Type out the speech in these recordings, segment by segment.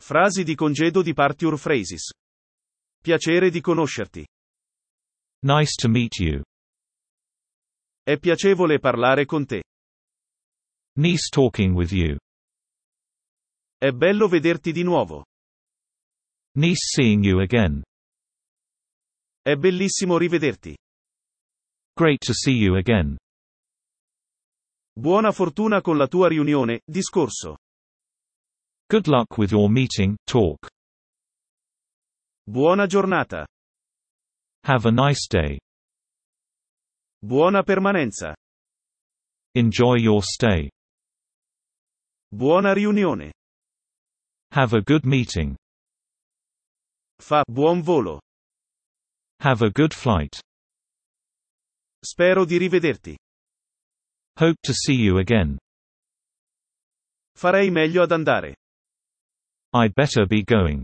Frasi di congedo di Parture Phrases. Piacere di conoscerti. Nice to meet you. È piacevole parlare con te. Nice talking with you. È bello vederti di nuovo. Nice seeing you again. È bellissimo rivederti. Great to see you again. Buona fortuna con la tua riunione, discorso. Good luck with your meeting, talk. Buona giornata. Have a nice day. Buona permanenza. Enjoy your stay. Buona riunione. Have a good meeting. Fa buon volo. Have a good flight. Spero di rivederti. Hope to see you again. Farei meglio ad andare. I'd better be going.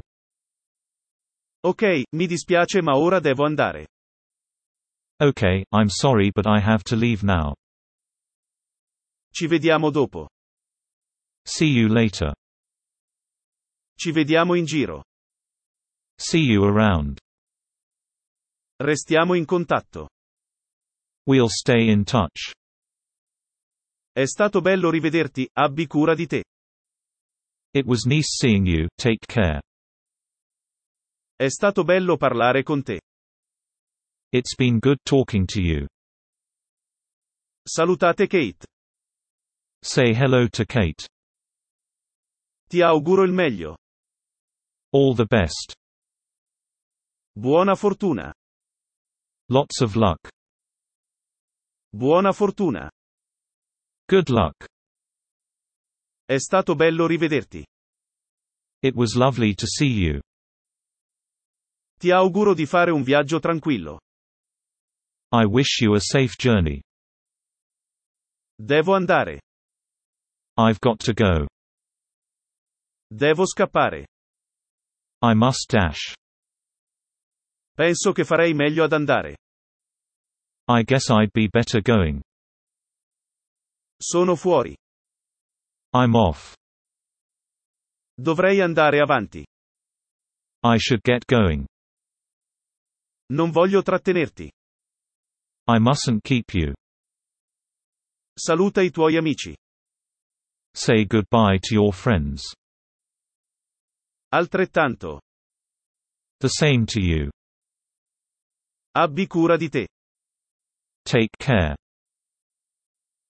Ok, mi dispiace ma ora devo andare. Okay, I'm sorry but I have to leave now. Ci vediamo dopo. See you later. Ci vediamo in giro. See you around. Restiamo in contatto. We'll stay in touch. È stato bello rivederti, abbi cura di te. It was nice seeing you, take care. È stato bello parlare con te. It's been good talking to you. Salutate Kate. Say hello to Kate. Ti auguro il meglio. All the best. Buona fortuna. Lots of luck. Buona fortuna. Good luck. È stato bello rivederti. It was lovely to see you. Ti auguro di fare un viaggio tranquillo. I wish you a safe journey. Devo andare. I've got to go. Devo scappare. I must dash. Penso che farei meglio ad andare. I guess I'd be better going. Sono fuori. I'm off. Dovrei andare avanti. I should get going. Non voglio trattenerti. I mustn't keep you. Saluta i tuoi amici. Say goodbye to your friends. Altrettanto. The same to you. Abbi cura di te. Take care.